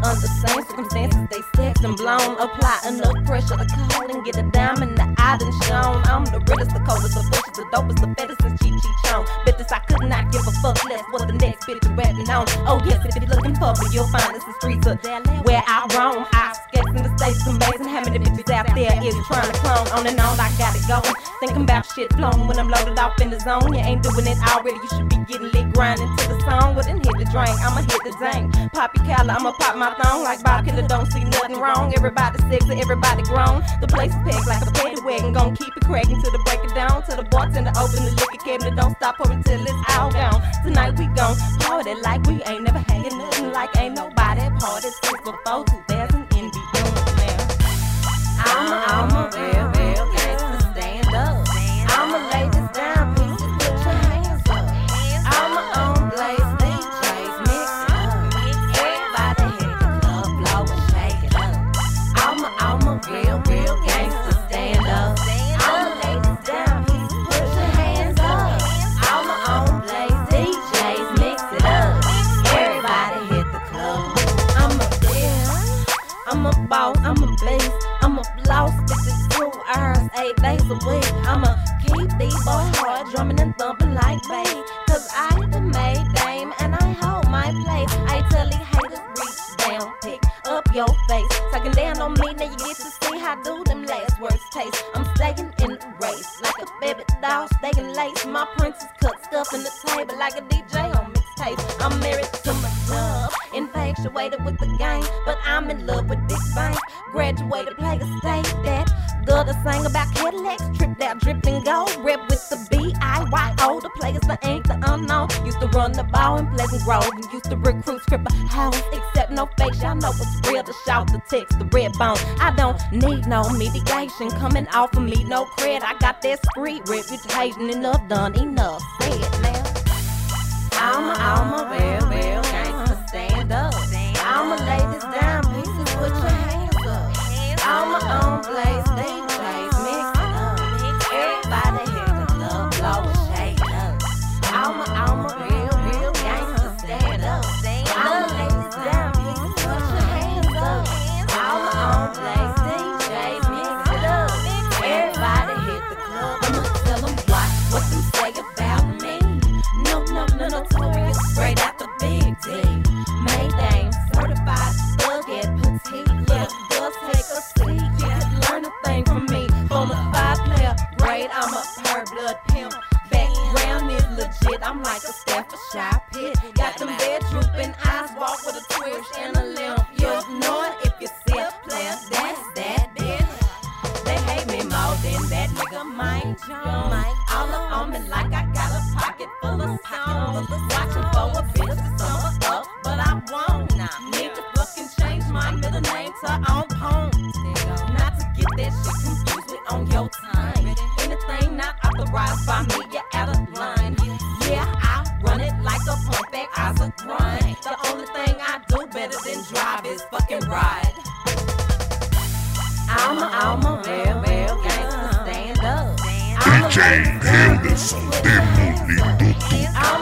under same circumstances, they sexed and blown. Apply enough pressure to call and get a diamond that I done shown. I'm the realest, the coldest, the freshest, the dopest, the fattest since Chi Chi Chong. Bet this I could not give a fuck less what the next bitch is rapping on. Oh yes, if you're looking for me, you'll find us the streets of where I roam. I skate in the states, amazing how many bitches out there is trying to clone. On and on, I got it going. Thinking about shit flowing when I'm loaded off in the zone. You ain't doing it already, you should be getting lit, grinding to the song. Well then hit the drink, I'ma hit the dang. Poppy Calla, I'ma pop my thong like Bob Killer, don't see nothing wrong. Everybody sexy, everybody grown. The place is packed like a paddy wagon, gon' keep it cracking till the break it down. Till the bartender open the liquor cabinet, don't stop pouring till it's all gone. Tonight we gon' party like we ain't never had nothing, like ain't nobody party since before 2000 in the now. I'm a real gangster, stand up. I'ma lay this down, pieces, put your hands up. I'ma own blaze, DJs, mix it up. Everybody hit the club, blow and shake it up. I'm a real gangster, stand up. I'ma lay this down, pieces, put your hands up. I'ma own blaze, DJs, mix it up. Everybody hit the club. I'm a bitch, I'm a boss, I'm a beast, I'm a floss, 52 hours, 8 days a week. I'ma keep these boys hard, drumming and thumping like bass. Cause I the made dame and I hold my place. I tell these haters reach down, pick up your face. Sucking down on me, now you get to see how do them last words taste. I'm staying in the race, like a baby doll, staying lace. My princess cut stuff in the table like a DJ on mixtape. I'm married to my love, infatuated with the game, but I'm in love with big bangs. Graduated, play a state that the sang about Cadillacs, tripped out, dripped and go. Rep with the B-I-Y-O, the players, the ain't the unknown. Used to run the ball in Pleasant Grove and used to recruit stripper house. Except no face, y'all know what's real to shout the text, the red bone. I don't need no medication coming off of me, no credit. I got that street reputation, enough done, enough said now. I'm a real gangster, stand up. I'ma lay this down, pieces, put your hands up. I'ma own blaze, DJs, mix it up. Everybody hit the club, blow and shake it up. I'm a real gangster, stand up. I'ma lay this down, pieces, put your hands up. I'ma own blaze, DJs, mix it up. Everybody hit the club, I'ma tell them what them say about me. No, notorious, straight out the Big D. Mayday, certified, thug at petite. Little girls take a seat, you could learn a thing from me. From a 5-player grade, I'm a pure blood pimp. Background is legit, I'm like a Staffordshire pit. Got them bed drooping eyes, walk with a twitch and a limp. You'll know it if you see a player, that's that bitch. They hate me more than that nigga Mike Jones. All up on me like I got a pocket full of stones. Watching for a bitch to summer up, but I won't. Need to fucking change my middle name to on Pone. Not to get that shit confused with on your time. Anything not authorized by me, you're out of line. Yeah, I run it like a pump back, eyes a grind. The only thing I do better than drive is fucking ride. I'm a real gangster, stand up. DJ Henderson, demolindo tudo.